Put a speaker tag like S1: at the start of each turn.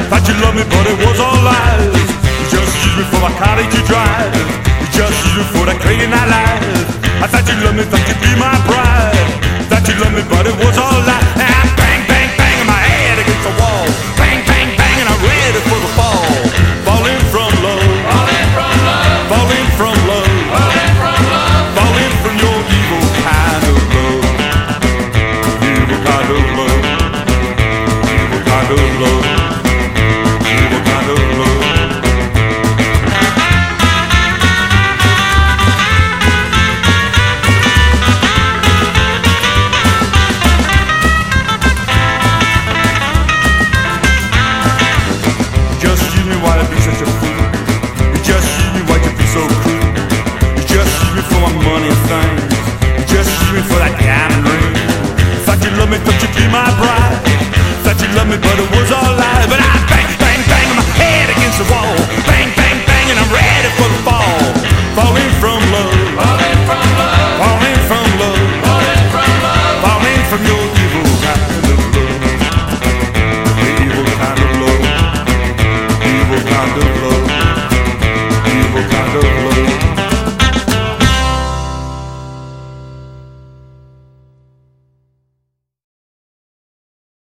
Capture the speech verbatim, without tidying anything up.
S1: Thought you loved me, but it was all lies. You just used me for my car to drive. You just used me for that crazy night life. I thought you loved me, thought you'd be my bride. Thought you loved me, but it was all lies. And I bang, bang, bang, my head against the wall. Bang, bang, bang, and I'm ready for the fall. Falling from love,
S2: Falling from love,
S1: falling from love,
S2: falling from love,
S1: falling from your evil kind of love. Evil kind of love, evil kind of love, evil kind of love. Just use me why you be such a fool. You just use me why you be so cruel. You just use me for my money and things. You just use me for that diamond ring. Thought you loved me, thought you'd be my bride. Thought you loved me, but it was all lies. But I bang, bang, bang, my head against the wall. Bang, bang, bang, and I'm ready for the fall. Falling from love,
S2: falling from love,
S1: falling from love,
S2: falling from love,
S1: falling from your evil kind of love. Evil kind of love, evil kind of love.